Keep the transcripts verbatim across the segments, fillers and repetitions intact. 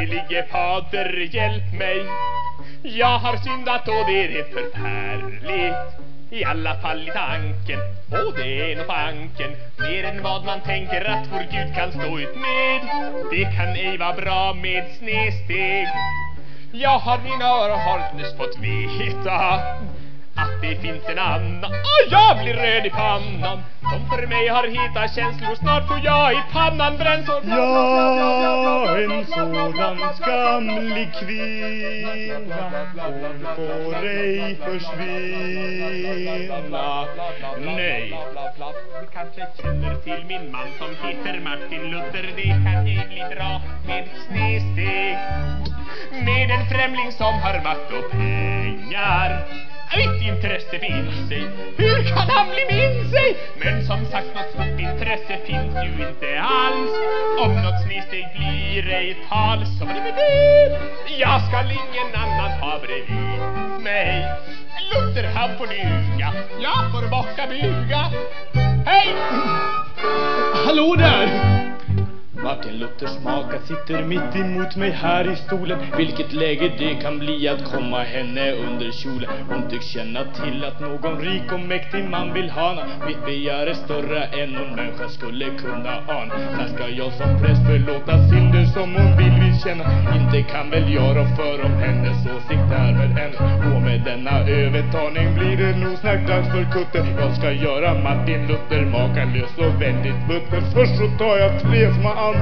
helige fader, hjälp mig. Jag har syndat och det är förfärligt, i alla fall i tanken. Och det är nog fanken, mer än vad man tänker att vår Gud kan stå ut med. Det kan ej vara bra med snedsteg. Jag har mina öron har nyss fått veta att det finns en annan, och jag blir röd i pannan, som för mig har heta känslor. Snart får jag i pannan brännsår. Ja, en sådan skamlig kvinna, hon får ej försvinna. Nej, du kanske känner till min man som heter Martin Luther. Det kan ej bli bra med snedsteg, med en främling som har makt och pengar. Mitt intresse finns sig, hur kan han bli min sig? Men som sagt, något stort intresse finns ju inte alls. Om något snedsteg blir ej tal, så var det med det. Jag ska ingen annan ha bredvid mig. Luther han får duga, jag får bocka buga. Hej! Hallå där! Martin Luthers maka sitter mitt emot mig här i stolen. Vilket läge det kan bli att komma henne under kjolen. Hon tycks känna till att någon rik och mäktig man vill hana. Mitt begär är större än någon människa skulle kunna ana. När ska jag som präst förlåta synder som hon vill vill känna? Inte kan väl jag rå för om hennes åsikt är med henne. Och med denna övertalning blir det nog snart dags för kutter. Jag ska göra Martin Luther makalös och väldigt butter. Först så tar jag tre små andetag.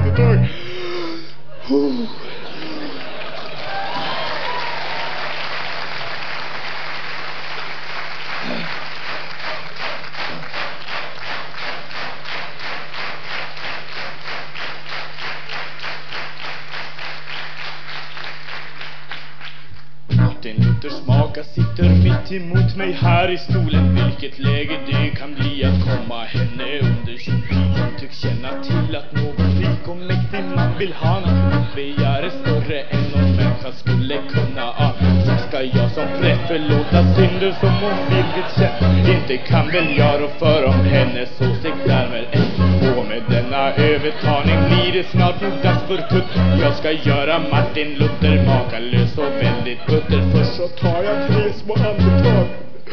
Oh. Martin Luthers maka sitter mitt emot mig här i stolen. Vilket läge det kan bli att komma henne under kjolen. Hon tycks känna till att någon rik och mäktig man vill hana. Mitt begär är större än någon människa skulle kunna ana. Så ska jag som präst förlåta synder som hon vill vill känna. Inte kan väl jag rå för om hennes åsikt därmed ej. Och med denna övertalning blir det snart nog dags för kutt. Jag ska göra Martin Luther makalös och väldigt butter. Först så tar jag tre små andetag.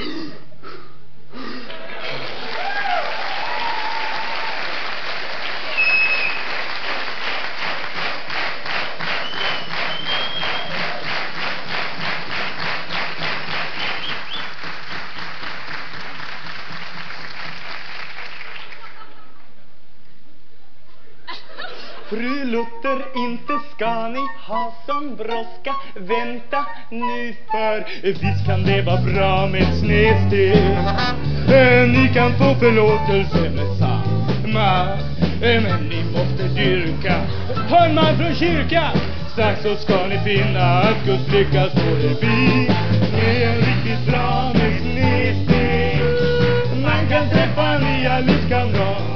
Fru Luther, inte ska ni ha som brådska. Vänta nu, för visst kan det vara bra med snedsteg. Ni kan få förlåtelse med samma, men ni måste dyrka ta en man från kyrka. Strax så ska ni finna att Guds lycka står förbi. Det är riktigt bra med snedsteg. Man kan träffa nya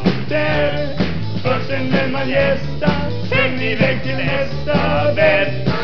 livskamrater. Först sen vill man gästa, sen iväg till nästa värld.